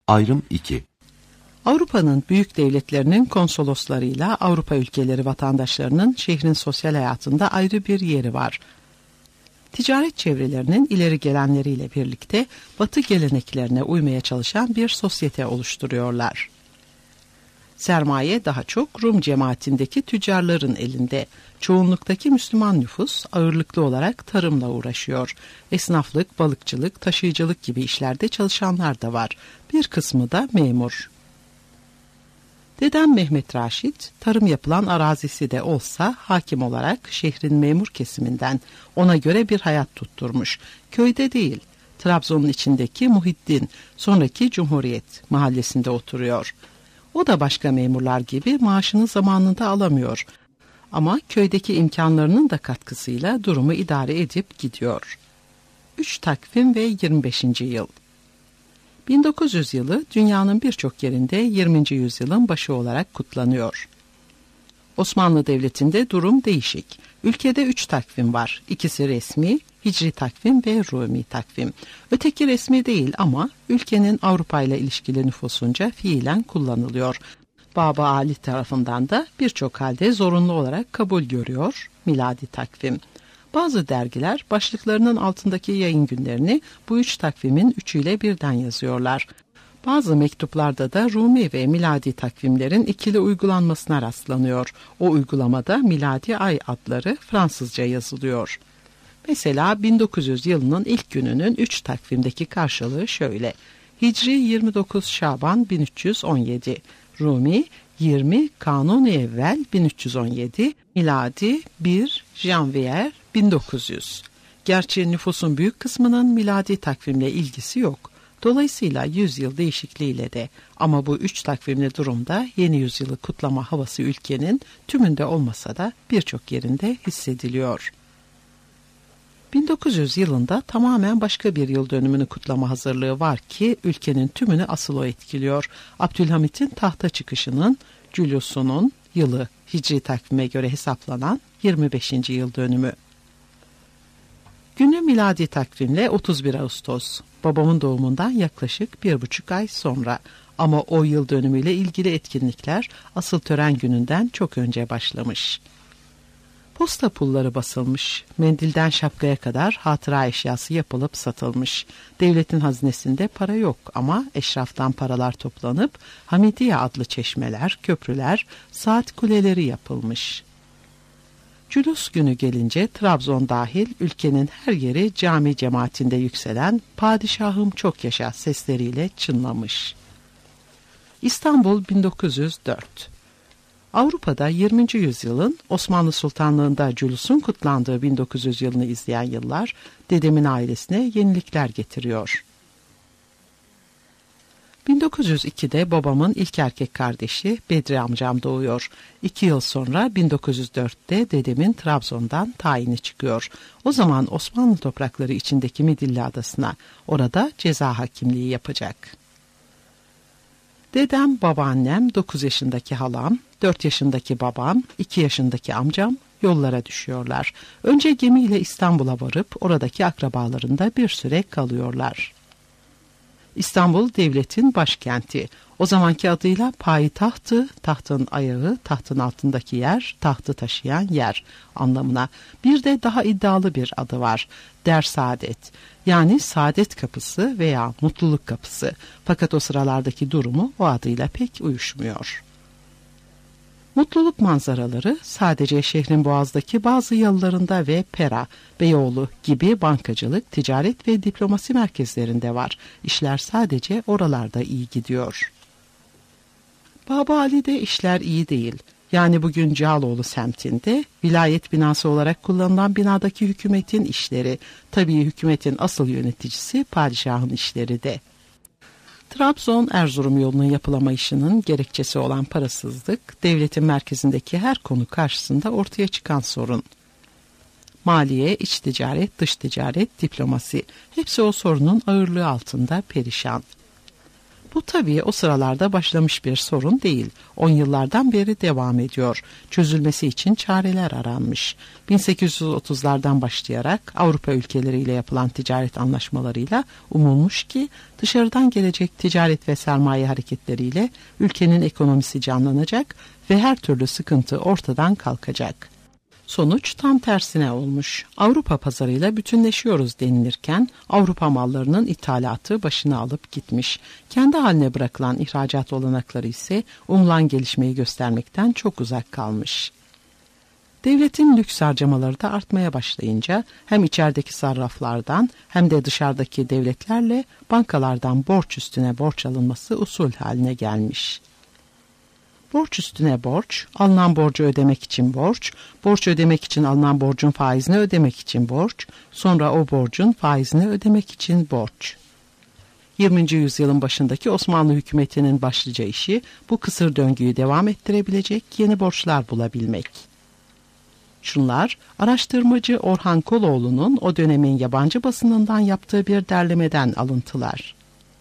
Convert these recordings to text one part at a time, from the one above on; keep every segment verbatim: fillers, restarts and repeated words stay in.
Ayrım iki. Avrupa'nın büyük devletlerinin konsoloslarıyla Avrupa ülkeleri vatandaşlarının şehrin sosyal hayatında ayrı bir yeri var. Ticaret çevrelerinin ileri gelenleriyle birlikte Batı geleneklerine uymaya çalışan bir sosyete oluşturuyorlar. Sermaye daha çok Rum cemaatindeki tüccarların elinde. Çoğunluktaki Müslüman nüfus ağırlıklı olarak tarımla uğraşıyor. Esnaflık, balıkçılık, taşıyıcılık gibi işlerde çalışanlar da var. Bir kısmı da memur. Dedem Mehmet Raşit, tarım yapılan arazisi de olsa hakim olarak şehrin memur kesiminden ona göre bir hayat tutturmuş. Köyde değil, Trabzon'un içindeki Muhiddin, sonraki Cumhuriyet mahallesinde oturuyor. O da başka memurlar gibi maaşını zamanında alamıyor. Ama köydeki imkanlarının da katkısıyla durumu idare edip gidiyor. üç takvim ve yirmi beşinci yıl. bin dokuz yüz yılı dünyanın birçok yerinde yirminci yüzyılın başı olarak kutlanıyor. Osmanlı Devleti'nde durum değişik. Ülkede üç takvim var. İkisi resmi, Hicri takvim ve Rumi takvim. Öteki resmi değil ama ülkenin Avrupa ile ilişkili nüfusunca fiilen kullanılıyor. Baba Ali tarafından da birçok halde zorunlu olarak kabul görüyor miladi takvim. Bazı dergiler başlıklarının altındaki yayın günlerini bu üç takvimin üçüyle birden yazıyorlar. Bazı mektuplarda da Rumi ve miladi takvimlerin ikili uygulanmasına rastlanıyor. O uygulamada miladi ay adları Fransızca yazılıyor. Mesela bin dokuz yüz yılının ilk gününün üç takvimdeki karşılığı şöyle: Hicri yirmi dokuz Şaban bin üç yüz on yedi, Rumi yirmi Kanuni Evvel bin üç yüz on yedi, miladi bir Janvier bin dokuz yüz. Gerçi nüfusun büyük kısmının miladi takvimle ilgisi yok. Dolayısıyla yüzyıl değişikliğiyle de, ama bu üç takvimli durumda yeni yüzyılı kutlama havası ülkenin tümünde olmasa da birçok yerinde hissediliyor. bin dokuz yüz yılında tamamen başka bir yıl dönümünü kutlama hazırlığı var ki ülkenin tümünü asıl o etkiliyor. Abdülhamit'in tahta çıkışının, Julius'unun yılı Hicri takvime göre hesaplanan yirmi beşinci yıl dönümü. Günü miladi takvimle otuz bir Ağustos. Babamın doğumundan yaklaşık bir buçuk ay sonra. Ama o yıl dönümüyle ilgili etkinlikler asıl tören gününden çok önce başlamış. Posta pulları basılmış, mendilden şapkaya kadar hatıra eşyası yapılıp satılmış. Devletin hazinesinde para yok ama eşraftan paralar toplanıp Hamidiye adlı çeşmeler, köprüler, saat kuleleri yapılmış. Cülus günü gelince Trabzon dahil ülkenin her yeri cami cemaatinde yükselen "Padişahım çok yaşa" sesleriyle çınlamış. İstanbul bin dokuz yüz dört. Avrupa'da yirminci yüzyılın Osmanlı Sultanlığı'nda Cülus'un kutlandığı bin dokuz yüz yılını izleyen yıllar dedemin ailesine yenilikler getiriyor. bin dokuz yüz ikide babamın ilk erkek kardeşi Bedri amcam doğuyor. İki yıl sonra bin dokuz yüz dörtte dedemin Trabzon'dan tayini çıkıyor. O zaman Osmanlı toprakları içindeki Midilli Adası'na, orada ceza hakimliği yapacak. Dedem, babaannem, dokuz yaşındaki halam, dört yaşındaki babam, iki yaşındaki amcam yollara düşüyorlar. Önce gemiyle İstanbul'a varıp oradaki akrabalarında bir süre kalıyorlar. İstanbul devletin başkenti. O zamanki adıyla payitahtı, tahtın ayağı, tahtın altındaki yer, tahtı taşıyan yer anlamına. Bir de daha iddialı bir adı var. Der Saadet, yani Saadet Kapısı veya Mutluluk Kapısı. Fakat o sıralardaki durumu o adıyla pek uyuşmuyor. Mutluluk manzaraları sadece şehrin boğazdaki bazı yalılarında ve Pera, Beyoğlu gibi bankacılık, ticaret ve diplomasi merkezlerinde var. İşler sadece oralarda iyi gidiyor. Baba Ali'de işler iyi değil. Yani bugün Cağaloğlu semtinde vilayet binası olarak kullanılan binadaki hükümetin işleri, tabii hükümetin asıl yöneticisi padişahın işleri de. Trabzon-Erzurum yolunun yapılamayışının gerekçesi olan parasızlık, devletin merkezindeki her konu karşısında ortaya çıkan sorun. Maliye, iç ticaret, dış ticaret, diplomasi, hepsi o sorunun ağırlığı altında perişan. Bu tabii o sıralarda başlamış bir sorun değil. On yıllardan beri devam ediyor. Çözülmesi için çareler aranmış. bin sekiz yüz otuzlardan başlayarak Avrupa ülkeleriyle yapılan ticaret anlaşmalarıyla umulmuş ki dışarıdan gelecek ticaret ve sermaye hareketleriyle ülkenin ekonomisi canlanacak ve her türlü sıkıntı ortadan kalkacak. Sonuç tam tersine olmuş. Avrupa pazarıyla bütünleşiyoruz denilirken Avrupa mallarının ithalatı başını alıp gitmiş. Kendi haline bırakılan ihracat olanakları ise umulan gelişmeyi göstermekten çok uzak kalmış. Devletin lüks harcamaları da artmaya başlayınca hem içerideki sarraflardan hem de dışarıdaki devletlerle bankalardan borç üstüne borç alınması usul haline gelmiş. Borç üstüne borç, alınan borcu ödemek için borç, borç ödemek için alınan borcun faizini ödemek için borç, sonra o borcun faizini ödemek için borç. yirminci yüzyılın başındaki Osmanlı hükümetinin başlıca işi bu kısır döngüyü devam ettirebilecek yeni borçlar bulabilmek. Şunlar, araştırmacı Orhan Koloğlu'nun o dönemin yabancı basınından yaptığı bir derlemeden alıntılar.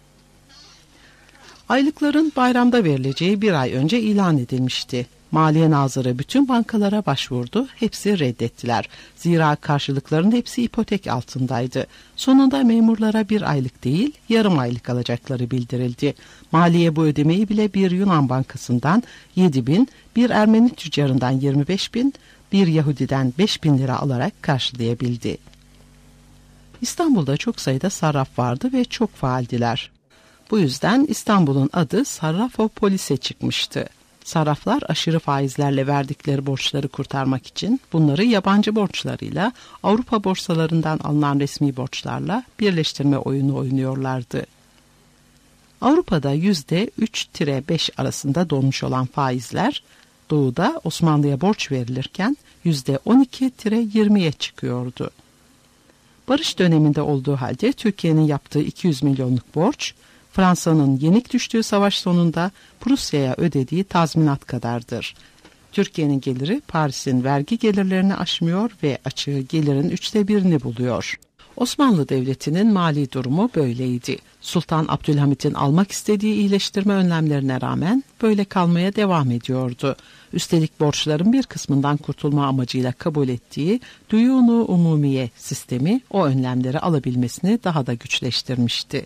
Aylıkların bayramda verileceği bir ay önce ilan edilmişti. Maliye Nazırı bütün bankalara başvurdu, hepsi reddettiler. Zira karşılıkların hepsi ipotek altındaydı. Sonunda memurlara bir aylık değil, yarım aylık alacakları bildirildi. Maliye bu ödemeyi bile bir Yunan bankasından yedi bin, bir Ermeni tüccarından yirmi beş bin, bir Yahudiden beş bin lira alarak karşılayabildi. İstanbul'da çok sayıda sarraf vardı ve çok faaldiler. Bu yüzden İstanbul'un adı Sarrafopolis'e çıkmıştı. Sarraflar aşırı faizlerle verdikleri borçları kurtarmak için bunları yabancı borçlarıyla Avrupa borsalarından alınan resmi borçlarla birleştirme oyunu oynuyorlardı. Avrupa'da yüzde üç beş arasında donmuş olan faizler Doğu'da Osmanlı'ya borç verilirken yüzde on iki yirmiye çıkıyordu. Barış döneminde olduğu halde Türkiye'nin yaptığı iki yüz milyonluk borç, Fransa'nın yenik düştüğü savaş sonunda Prusya'ya ödediği tazminat kadardır. Türkiye'nin geliri Paris'in vergi gelirlerini aşmıyor ve açığı gelirin üçte birini buluyor. Osmanlı Devleti'nin mali durumu böyleydi. Sultan Abdülhamit'in almak istediği iyileştirme önlemlerine rağmen böyle kalmaya devam ediyordu. Üstelik borçların bir kısmından kurtulma amacıyla kabul ettiği Düyunu Umumiye sistemi o önlemleri alabilmesini daha da güçleştirmişti.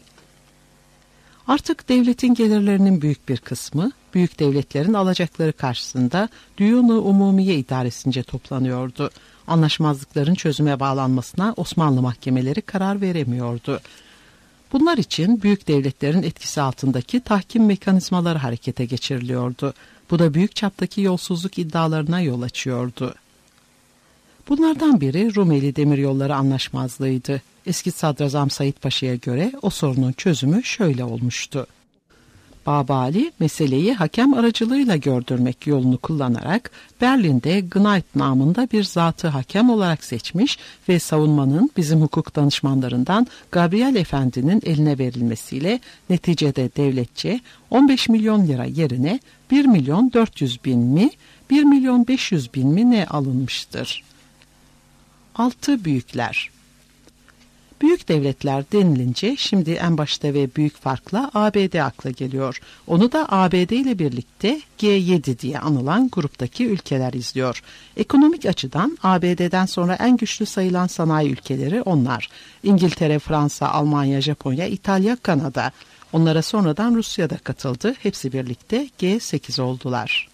Artık devletin gelirlerinin büyük bir kısmı, büyük devletlerin alacakları karşısında Düyunu Umumiye idaresince toplanıyordu. Anlaşmazlıkların çözüme bağlanmasına Osmanlı mahkemeleri karar veremiyordu. Bunlar için büyük devletlerin etkisi altındaki tahkim mekanizmaları harekete geçiriliyordu. Bu da büyük çaptaki yolsuzluk iddialarına yol açıyordu. Bunlardan biri Rumeli Demiryolları Anlaşmazlığıydı. Eski Sadrazam Said Paşa'ya göre o sorunun çözümü şöyle olmuştu. Babali meseleyi hakem aracılığıyla gördürmek yolunu kullanarak Berlin'de Gneit namında bir zatı hakem olarak seçmiş ve savunmanın bizim hukuk danışmanlarından Gabriel Efendi'nin eline verilmesiyle neticede devletçe on beş milyon lira yerine bir milyon dört yüz bin mi, bir milyon beş yüz bin mi ne alınmıştır. Altı büyükler. Büyük devletler denilince şimdi en başta ve büyük farkla A B D akla geliyor. Onu da A B D ile birlikte G yedi diye anılan gruptaki ülkeler izliyor. Ekonomik açıdan A B D'den sonra en güçlü sayılan sanayi ülkeleri onlar. İngiltere, Fransa, Almanya, Japonya, İtalya, Kanada. Onlara sonradan Rusya da katıldı. Hepsi birlikte G sekiz oldular.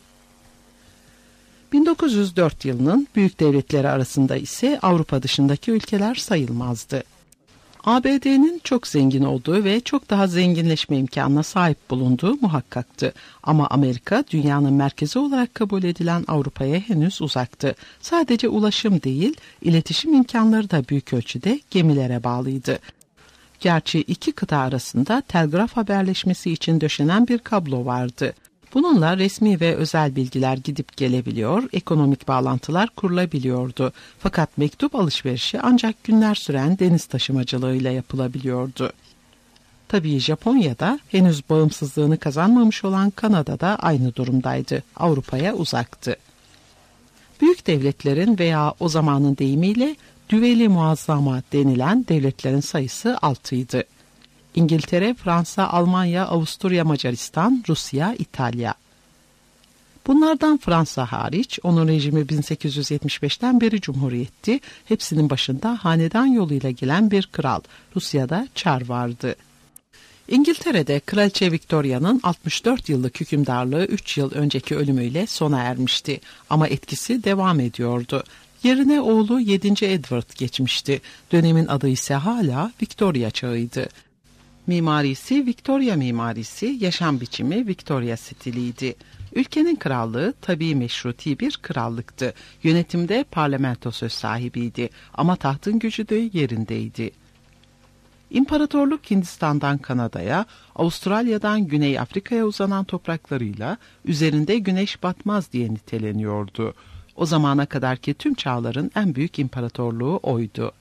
bin dokuz yüz dört yılının büyük devletleri arasında ise Avrupa dışındaki ülkeler sayılmazdı. A B D'nin çok zengin olduğu ve çok daha zenginleşme imkanına sahip bulunduğu muhakkaktı. Ama Amerika dünyanın merkezi olarak kabul edilen Avrupa'ya henüz uzaktı. Sadece ulaşım değil, iletişim imkanları da büyük ölçüde gemilere bağlıydı. Gerçi iki kıta arasında telgraf haberleşmesi için döşenen bir kablo vardı. Bununla resmi ve özel bilgiler gidip gelebiliyor, ekonomik bağlantılar kurulabiliyordu. Fakat mektup alışverişi ancak günler süren deniz taşımacılığıyla yapılabiliyordu. Tabii Japonya'da henüz bağımsızlığını kazanmamış olan Kanada'da aynı durumdaydı. Avrupa'ya uzaktı. Büyük devletlerin veya o zamanın deyimiyle düveli muazzama denilen devletlerin sayısı altıydı. İngiltere, Fransa, Almanya, Avusturya, Macaristan, Rusya, İtalya. Bunlardan Fransa hariç, onun rejimi bin sekiz yüz yetmiş beşten beri cumhuriyetti. Hepsinin başında hanedan yoluyla gelen bir kral, Rusya'da Çar vardı. İngiltere'de Kraliçe Victoria'nın altmış dört yıllık hükümdarlığı üç yıl önceki ölümüyle sona ermişti. Ama etkisi devam ediyordu. Yerine oğlu yedinci Edward geçmişti. Dönemin adı ise hala Victoria çağıydı. Mimarisi Victoria mimarisi, yaşam biçimi Victoria stiliydi. Ülkenin krallığı tabii meşruti bir krallıktı. Yönetimde parlamento söz sahibiydi ama tahtın gücü de yerindeydi. İmparatorluk Hindistan'dan Kanada'ya, Avustralya'dan Güney Afrika'ya uzanan topraklarıyla üzerinde güneş batmaz diye niteleniyordu. O zamana kadarki tüm çağların en büyük imparatorluğu oydu.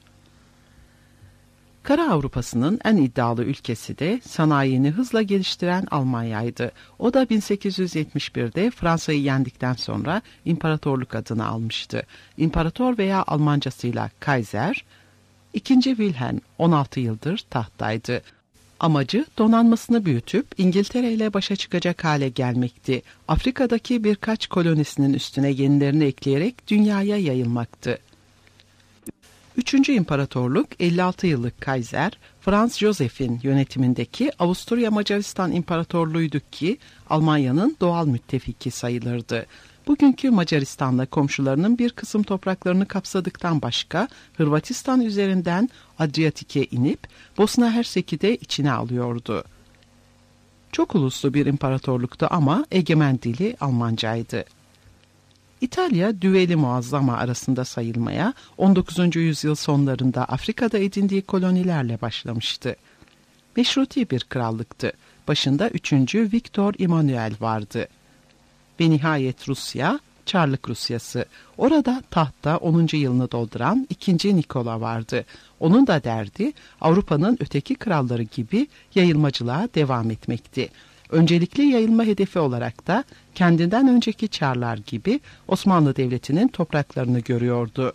Kara Avrupa'sının en iddialı ülkesi de sanayini hızla geliştiren Almanya'ydı. O da bin sekiz yüz yetmiş birde Fransa'yı yendikten sonra imparatorluk adını almıştı. İmparator veya Almancasıyla Kaiser, İkinci Wilhelm on altı yıldır tahttaydı. Amacı donanmasını büyütüp İngiltere ile başa çıkacak hale gelmekti. Afrika'daki birkaç kolonisinin üstüne yenilerini ekleyerek dünyaya yayılmaktı. Üçüncü İmparatorluk elli altı yıllık Kaiser, Franz Joseph'in yönetimindeki Avusturya Macaristan İmparatorluğu'ydu ki Almanya'nın doğal müttefiki sayılırdı. Bugünkü Macaristan'la komşularının bir kısım topraklarını kapsadıktan başka Hırvatistan üzerinden Adriyatik'e inip Bosna Hersek'i de içine alıyordu. Çok uluslu bir imparatorluktu ama egemen dili Almancaydı. İtalya, Düveli Muazzama arasında sayılmaya on dokuzuncu yüzyıl sonlarında Afrika'da edindiği kolonilerle başlamıştı. Meşruti bir krallıktı. Başında üçüncü Viktor Emanuel vardı. Ve nihayet Rusya, Çarlık Rusyası. Orada tahtta onuncu yılını dolduran ikinci Nikola vardı. Onun da derdi Avrupa'nın öteki kralları gibi yayılmacılığa devam etmekti. Öncelikli yayılma hedefi olarak da kendinden önceki Çarlar gibi Osmanlı Devleti'nin topraklarını görüyordu.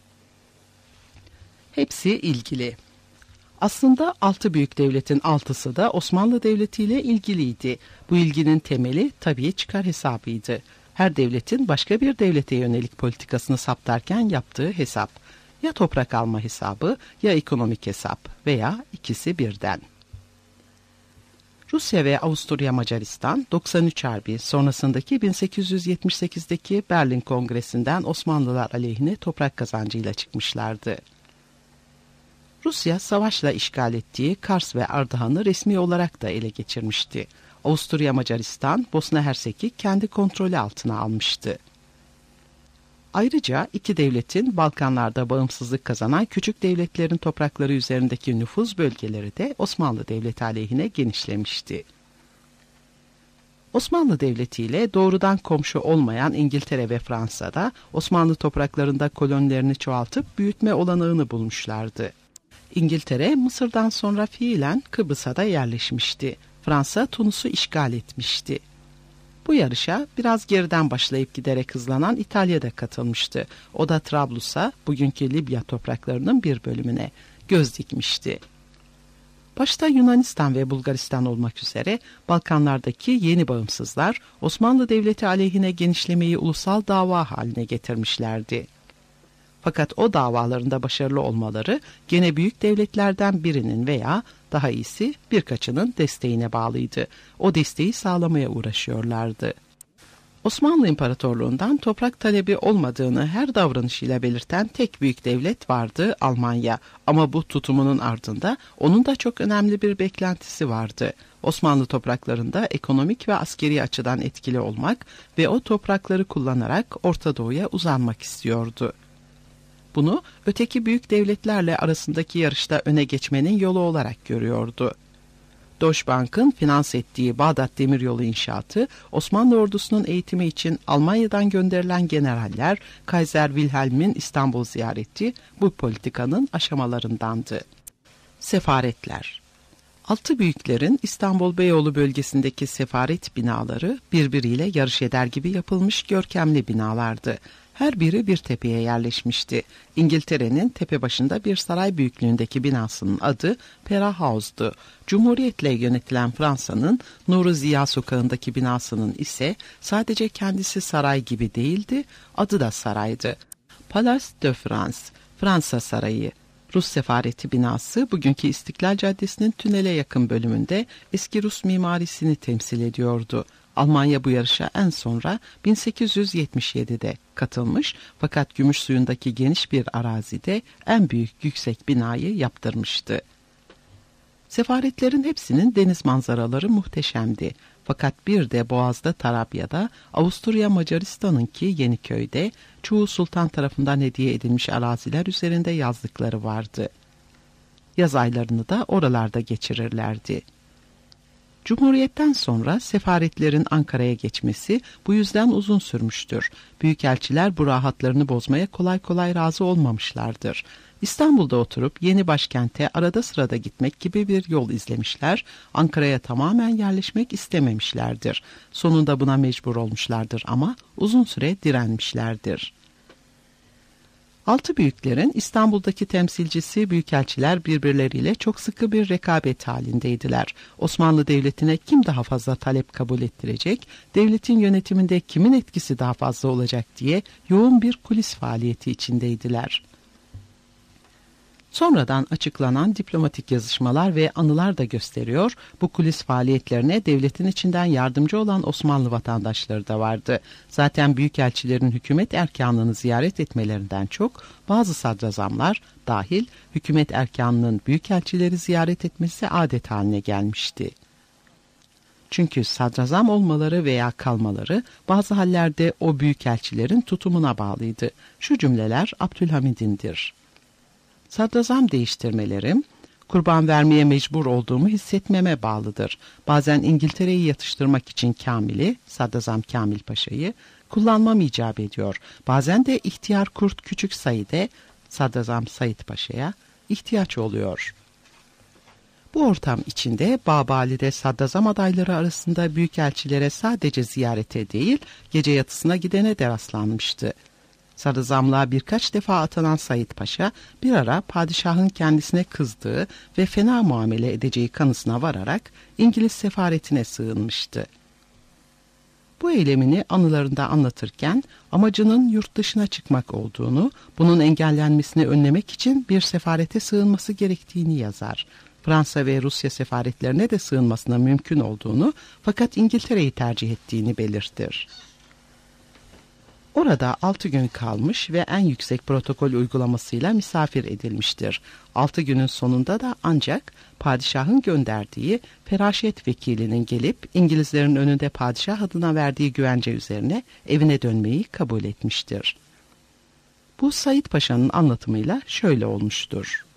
Hepsi ilgili. Aslında altı büyük devletin altısı da Osmanlı Devleti ile ilgiliydi. Bu ilginin temeli tabii çıkar hesabıydı. Her devletin başka bir devlete yönelik politikasını saptarken yaptığı hesap. Ya toprak alma hesabı ya ekonomik hesap veya ikisi birden. Rusya ve Avusturya Macaristan doksan üç Harbi sonrasındaki bin sekiz yüz yetmiş sekizdeki Berlin Kongresi'nden Osmanlılar aleyhine toprak kazancıyla çıkmışlardı. Rusya savaşla işgal ettiği Kars ve Ardahan'ı resmi olarak da ele geçirmişti. Avusturya Macaristan, Bosna Hersek'i kendi kontrolü altına almıştı. Ayrıca iki devletin Balkanlarda bağımsızlık kazanan küçük devletlerin toprakları üzerindeki nüfuz bölgeleri de Osmanlı Devleti aleyhine genişlemişti. Osmanlı Devleti ile doğrudan komşu olmayan İngiltere ve Fransa'da Osmanlı topraklarında kolonilerini çoğaltıp büyütme olanağını bulmuşlardı. İngiltere, Mısır'dan sonra fiilen Kıbrıs'a da yerleşmişti. Fransa, Tunus'u işgal etmişti. Bu yarışa biraz geriden başlayıp giderek hızlanan İtalya da katılmıştı. O da Trablus'a, bugünkü Libya topraklarının bir bölümüne göz dikmişti. Başta Yunanistan ve Bulgaristan olmak üzere Balkanlardaki yeni bağımsızlar Osmanlı Devleti aleyhine genişlemeyi ulusal dava haline getirmişlerdi. Fakat o davalarında başarılı olmaları gene büyük devletlerden birinin veya daha iyisi birkaçının desteğine bağlıydı. O desteği sağlamaya uğraşıyorlardı. Osmanlı İmparatorluğundan toprak talebi olmadığını her davranışıyla belirten tek büyük devlet vardı, Almanya. Ama bu tutumunun ardında onun da çok önemli bir beklentisi vardı. Osmanlı topraklarında ekonomik ve askeri açıdan etkili olmak ve o toprakları kullanarak Orta Doğu'ya uzanmak istiyordu. Bunu öteki büyük devletlerle arasındaki yarışta öne geçmenin yolu olarak görüyordu. Deutsche Bank'ın finans ettiği Bağdat Demiryolu inşaatı, Osmanlı ordusunun eğitimi için Almanya'dan gönderilen generaller, Kaiser Wilhelm'in İstanbul ziyareti bu politikanın aşamalarındandı. Sefaretler. Altı büyüklerin İstanbul Beyoğlu bölgesindeki sefaret binaları birbiriyle yarış eder gibi yapılmış görkemli binalardı. Her biri bir tepeye yerleşmişti. İngiltere'nin tepe başında bir saray büyüklüğündeki binasının adı Pera House'du. Cumhuriyetle yönetilen Fransa'nın Nuri Ziya Sokağı'ndaki binasının ise sadece kendisi saray gibi değildi, adı da saraydı. Palais de France, Fransa Sarayı. Rus Sefareti binası bugünkü İstiklal Caddesi'nin tünele yakın bölümünde eski Rus mimarisini temsil ediyordu. Almanya bu yarışa en sonra bin sekiz yüz yetmiş yedide katılmış fakat Gümüşsuyu'ndaki geniş bir arazide en büyük yüksek binayı yaptırmıştı. Sefaretlerin hepsinin deniz manzaraları muhteşemdi. Fakat bir de Boğaz'da Tarabya'da, Avusturya Macaristan'ınki Yeniköy'de çoğu sultan tarafından hediye edilmiş araziler üzerinde yazlıkları vardı. Yaz aylarını da oralarda geçirirlerdi. Cumhuriyetten sonra sefaretlerin Ankara'ya geçmesi bu yüzden uzun sürmüştür. Büyükelçiler bu rahatlarını bozmaya kolay kolay razı olmamışlardır. İstanbul'da oturup yeni başkente arada sırada gitmek gibi bir yol izlemişler, Ankara'ya tamamen yerleşmek istememişlerdir. Sonunda buna mecbur olmuşlardır ama uzun süre direnmişlerdir. Altı büyüklerin İstanbul'daki temsilcisi büyükelçiler birbirleriyle çok sıkı bir rekabet halindeydiler. Osmanlı Devleti'ne kim daha fazla talep kabul ettirecek, devletin yönetiminde kimin etkisi daha fazla olacak diye yoğun bir kulis faaliyeti içindeydiler. Sonradan açıklanan diplomatik yazışmalar ve anılar da gösteriyor, bu kulis faaliyetlerine devletin içinden yardımcı olan Osmanlı vatandaşları da vardı. Zaten büyükelçilerin hükümet erkanını ziyaret etmelerinden çok, bazı sadrazamlar dahil hükümet erkanının büyükelçileri ziyaret etmesi adet haline gelmişti. Çünkü sadrazam olmaları veya kalmaları bazı hallerde o büyükelçilerin tutumuna bağlıydı. Şu cümleler Abdülhamid'indir. Sadrazam değiştirmelerim, kurban vermeye mecbur olduğumu hissetmeme bağlıdır. Bazen İngiltere'yi yatıştırmak için Kamil'i, Sadrazam Kamil Paşa'yı kullanmam icap ediyor. Bazen de ihtiyar kurt Küçük Said'e, Sadrazam Said Paşa'ya ihtiyaç oluyor. Bu ortam içinde Babali'de sadrazam adayları arasında büyükelçilere sadece ziyarete değil, gece yatısına gidene de rastlanmıştı. Sadrazamlığa birkaç defa atanan Said Paşa bir ara padişahın kendisine kızdığı ve fena muamele edeceği kanısına vararak İngiliz sefaretine sığınmıştı. Bu eylemini anılarında anlatırken amacının yurt dışına çıkmak olduğunu, bunun engellenmesini önlemek için bir sefarete sığınması gerektiğini yazar. Fransa ve Rusya sefaretlerine de sığınmasına mümkün olduğunu fakat İngiltere'yi tercih ettiğini belirtir. Orada altı gün kalmış ve en yüksek protokol uygulamasıyla misafir edilmiştir. Altı günün sonunda da ancak padişahın gönderdiği feraşet vekilinin gelip İngilizlerin önünde padişah adına verdiği güvence üzerine evine dönmeyi kabul etmiştir. Bu Said Paşa'nın anlatımıyla şöyle olmuştur.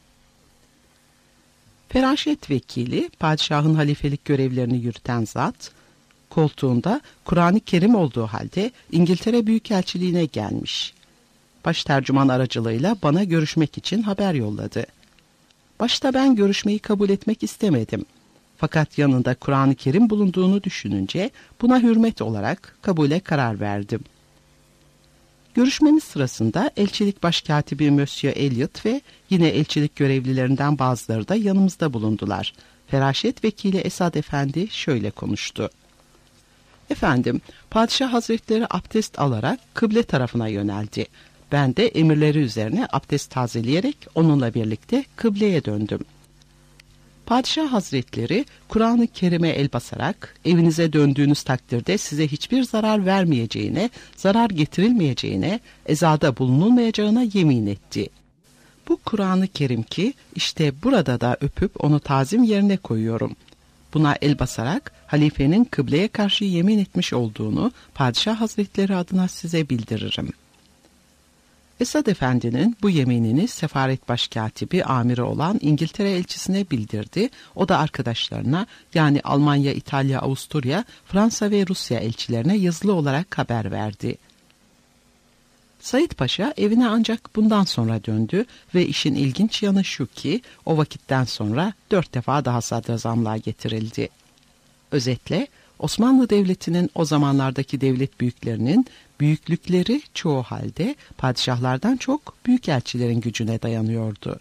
Feraşet vekili, padişahın halifelik görevlerini yürüten zat, koltuğunda Kur'an-ı Kerim olduğu halde İngiltere Büyükelçiliğine gelmiş. Baştercüman aracılığıyla bana görüşmek için haber yolladı. Başta ben görüşmeyi kabul etmek istemedim. Fakat yanında Kur'an-ı Kerim bulunduğunu düşününce buna hürmet olarak kabule karar verdim. Görüşmemiz sırasında elçilik başkatibi Monsieur Elliot ve yine elçilik görevlilerinden bazıları da yanımızda bulundular. Feraşet vekili Esad Efendi şöyle konuştu. Efendim, Padişah Hazretleri abdest alarak kıble tarafına yöneldi. Ben de emirleri üzerine abdest tazeleyerek onunla birlikte kıbleye döndüm. Padişah Hazretleri Kur'an-ı Kerim'e el basarak evinize döndüğünüz takdirde size hiçbir zarar vermeyeceğine, zarar getirilmeyeceğine, ezada bulunulmayacağına yemin etti. Bu Kur'an-ı Kerim ki işte burada da öpüp onu tazim yerine koyuyorum. Buna el basarak halifenin kıbleye karşı yemin etmiş olduğunu Padişah Hazretleri adına size bildiririm. Esad Efendi'nin bu yeminini sefaret başkatibi amiri olan İngiltere elçisine bildirdi. O da arkadaşlarına yani Almanya, İtalya, Avusturya, Fransa ve Rusya elçilerine yazılı olarak haber verdi. Said Paşa evine ancak bundan sonra döndü ve işin ilginç yanı şu ki o vakitten sonra dört defa daha sadrazamlığa getirildi. Özetle Osmanlı Devleti'nin o zamanlardaki devlet büyüklerinin büyüklükleri çoğu halde padişahlardan çok büyükelçilerin gücüne dayanıyordu.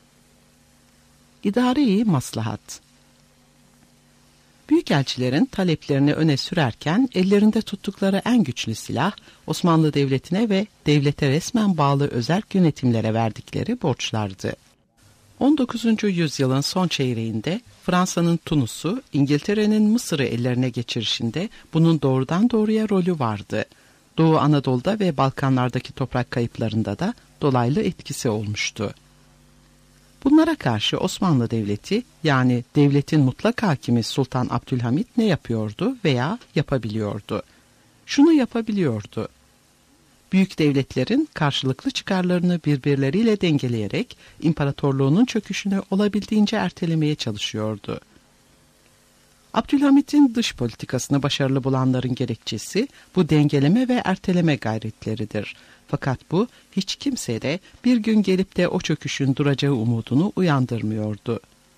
İdari maslahat. Büyükelçilerin taleplerini öne sürerken ellerinde tuttukları en güçlü silah Osmanlı Devleti'ne ve devlete resmen bağlı özerk yönetimlere verdikleri borçlardı. on dokuzuncu yüzyılın son çeyreğinde Fransa'nın Tunus'u, İngiltere'nin Mısır'ı ellerine geçirişinde bunun doğrudan doğruya rolü vardı. Doğu Anadolu'da ve Balkanlardaki toprak kayıplarında da dolaylı etkisi olmuştu. Bunlara karşı Osmanlı Devleti, yani devletin mutlak hakimi Sultan Abdülhamit ne yapıyordu veya yapabiliyordu? Şunu yapabiliyordu. Büyük devletlerin karşılıklı çıkarlarını birbirleriyle dengeleyerek imparatorluğunun çöküşünü olabildiğince ertelemeye çalışıyordu. Abdülhamit'in dış politikasını başarılı bulanların gerekçesi bu dengeleme ve erteleme gayretleridir. Fakat bu hiç kimsede bir gün gelip de o çöküşün duracağı umudunu uyandırmıyordu.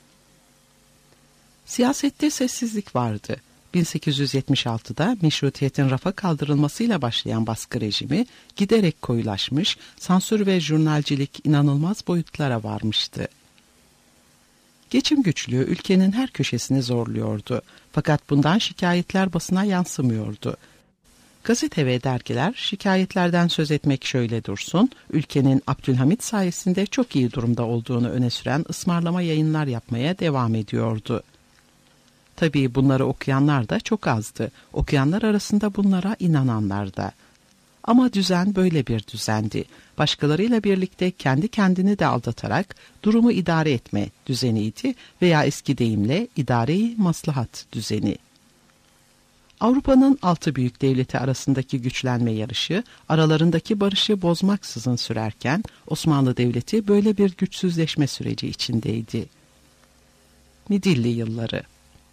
Siyasette sessizlik vardı. bin sekiz yüz yetmiş altıda meşrutiyetin rafa kaldırılmasıyla başlayan baskı rejimi giderek koyulaşmış, sansür ve jurnalcilik inanılmaz boyutlara varmıştı. Geçim güçlüğü ülkenin her köşesini zorluyordu. Fakat bundan şikayetler basına yansımıyordu. Gazete ve dergiler şikayetlerden söz etmek şöyle dursun, ülkenin Abdülhamit sayesinde çok iyi durumda olduğunu öne süren ısmarlama yayınlar yapmaya devam ediyordu. Tabii bunları okuyanlar da çok azdı. Okuyanlar arasında bunlara inananlar da. Ama düzen böyle bir düzendi. Başkalarıyla birlikte kendi kendini de aldatarak durumu idare etme düzeniydi veya eski deyimle idare-i maslahat düzeni. Avrupa'nın altı büyük devleti arasındaki güçlenme yarışı, aralarındaki barışı bozmaksızın sürerken Osmanlı Devleti böyle bir güçsüzleşme süreci içindeydi. Midilli yılları.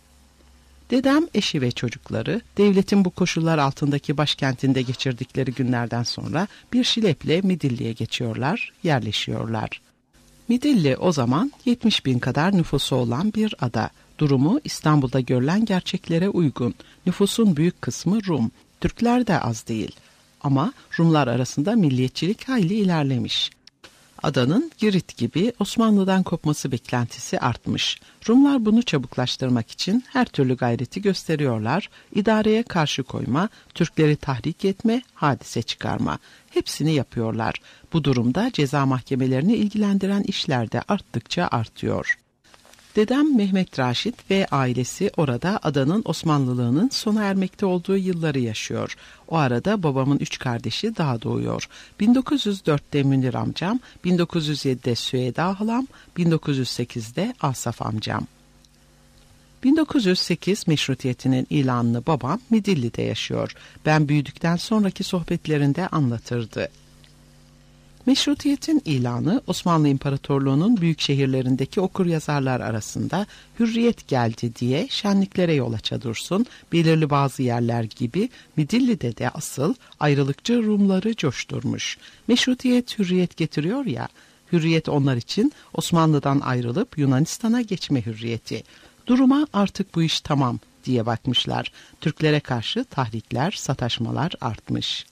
Dedem, eşi ve çocukları devletin bu koşullar altındaki başkentinde geçirdikleri günlerden sonra bir şileple Midilli'ye geçiyorlar, yerleşiyorlar. Midilli o zaman yetmiş bin kadar nüfusu olan bir ada. Durumu İstanbul'da görülen gerçeklere uygun. Nüfusun büyük kısmı Rum. Türkler de az değil. Ama Rumlar arasında milliyetçilik hayli ilerlemiş. Adanın Girit gibi Osmanlı'dan kopması beklentisi artmış. Rumlar bunu çabuklaştırmak için her türlü gayreti gösteriyorlar. İdareye karşı koyma, Türkleri tahrik etme, hadise çıkarma. Hepsini yapıyorlar. Bu durumda ceza mahkemelerini ilgilendiren işler de arttıkça artıyor. Dedem Mehmet Raşit ve ailesi orada adanın Osmanlılığının sona ermekte olduğu yılları yaşıyor. O arada babamın üç kardeşi daha doğuyor. bin dokuz yüz dörtte Münir amcam, bin dokuz yüz yedide Süheyda halam, bin dokuz yüz sekizde Asaf amcam. bin dokuz yüz sekiz meşrutiyetinin ilanını babam Midilli'de yaşıyor. Ben büyüdükten sonraki sohbetlerinde anlatırdı. Meşrutiyetin ilanı Osmanlı İmparatorluğu'nun büyük şehirlerindeki okuryazarlar arasında hürriyet geldi diye şenliklere yol aça dursun, belirli bazı yerler gibi Midilli'de de asıl ayrılıkçı Rumları coşturmuş. Meşrutiyet hürriyet getiriyor ya, hürriyet onlar için Osmanlı'dan ayrılıp Yunanistan'a geçme hürriyeti. Duruma artık bu iş tamam diye bakmışlar. Türklere karşı tahrikler, sataşmalar artmış.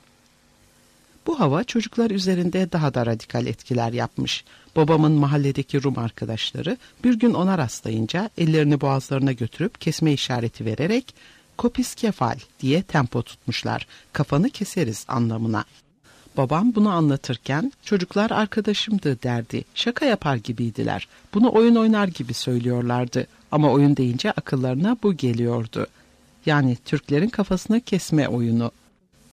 Bu hava çocuklar üzerinde daha da radikal etkiler yapmış. Babamın mahalledeki Rum arkadaşları bir gün ona rastlayınca ellerini boğazlarına götürüp kesme işareti vererek "kopis kefal" diye tempo tutmuşlar. Kafanı keseriz anlamına. Babam bunu anlatırken çocuklar arkadaşımdı derdi. Şaka yapar gibiydiler. Bunu oyun oynar gibi söylüyorlardı. Ama oyun deyince akıllarına bu geliyordu. Yani Türklerin kafasını kesme oyunu.